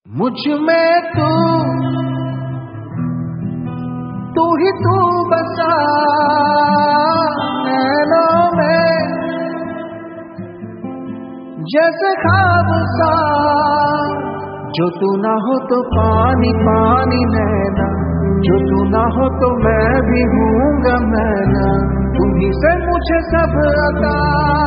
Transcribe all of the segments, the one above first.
मुझ में तू ही तू बसा नैनों में, जैसे ख्वाब सा। जो तू ना हो तो पानी पानी नैना, जो तू ना हो तो मैं भी हूँगा मैना। तुम्ही से मुझे सब अता,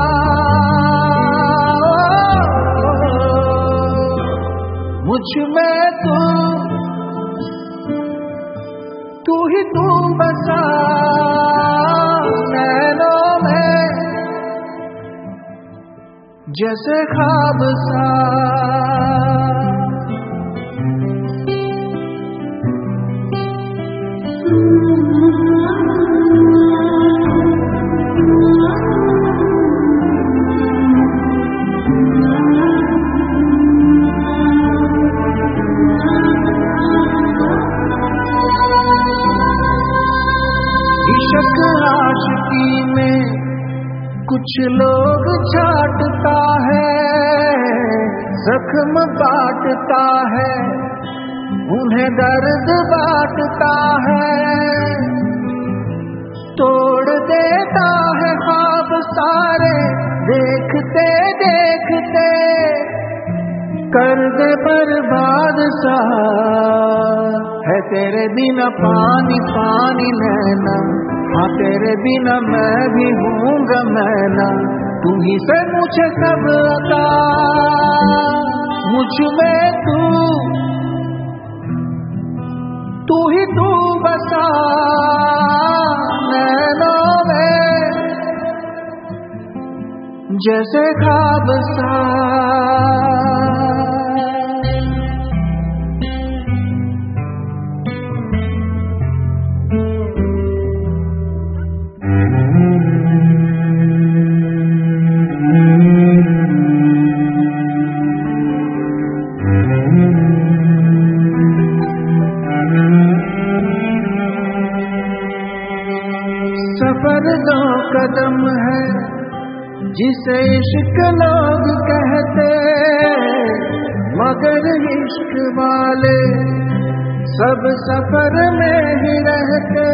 मुझ में तू ही तू बसा नैनों में, जैसे ख्वाब सा। इश्क आशिकी में कुछ लोग चाटता है, जख्म बांटता है, उन्हें दर्द बांटता है। तोड़ देता है ख्वाब सारे देखते देखते, कर दे बर्बाद सा। है तेरे बिना पानी पानी नैना, हाँ तेरे बिना मैं भी हूँगा मैना। तू ही से मुझे सब अता, मुझ में तू ही तू बसा नैनों में, जैसे ख्वाब सा। सफर दो कदम है जिसे इश्क लोग कहते, मगर इश्क वाले सब सफर में ही रहते।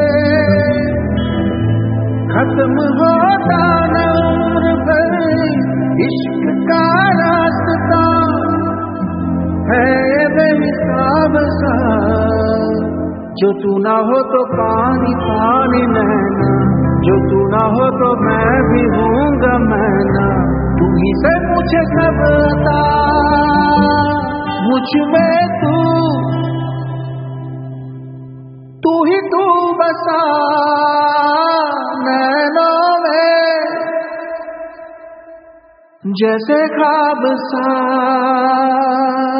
खत्म होता न उम्र भर इश्क का रास्ता, है बेहिसाब सा। जो तू ना हो तो पानी पानी नैना, जो तू ना हो तो मैं भी हूँगा मैना। तू ही से मुझे सब अता, मुझ में तू ही तू बसा नैनों में, जैसे ख्वाब सा।